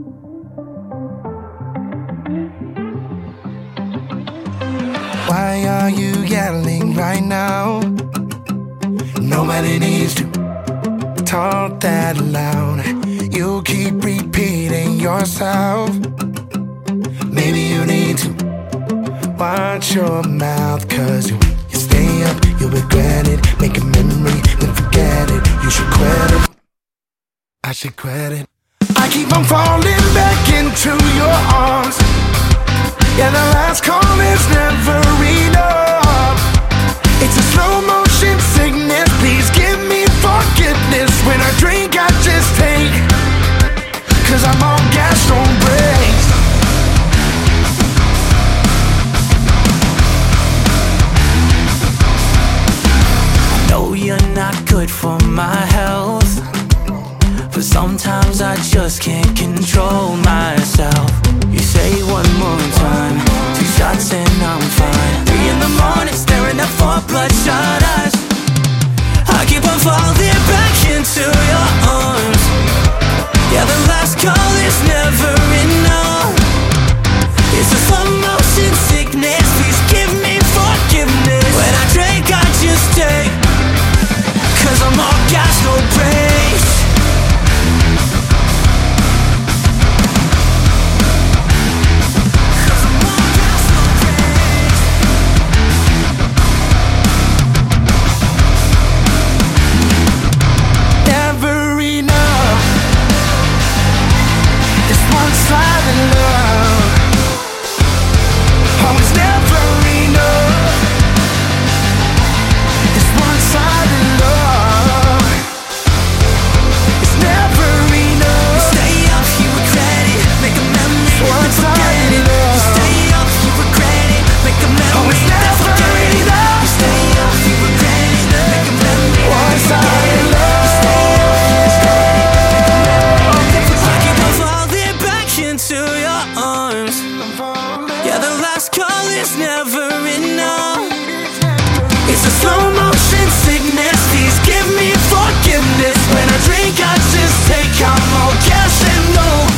Why are you yelling right now? Nobody needs to talk that loud. You keep repeating yourself. Maybe you need to watch your mouth, 'cause you stay up, you'll regret it. Make a memory, then forget it. You should quit it, I should quit it. I keep on falling back into your arms. Yeah, the last call is never enough. It's a slow motion sickness. Please give me forgiveness. When I drink, I just take, 'cause I'm on gas, don't brakes. I know you're not good for my health, but sometimes I just can't control myself. You say one more time, 2 shots and I'm fine. 3 in the morning, staring at 4 bloodshot eyes. I keep on falling back into your arms. Yeah, the last call is never enough. It's a slow motion sickness. Please give me forgiveness. When I drink, I just take, 'cause I'm all gas, no brakes. Yeah, the last call is never enough. It's a slow motion sickness. Please give me forgiveness. When I drink, I just take. I'm all gas and no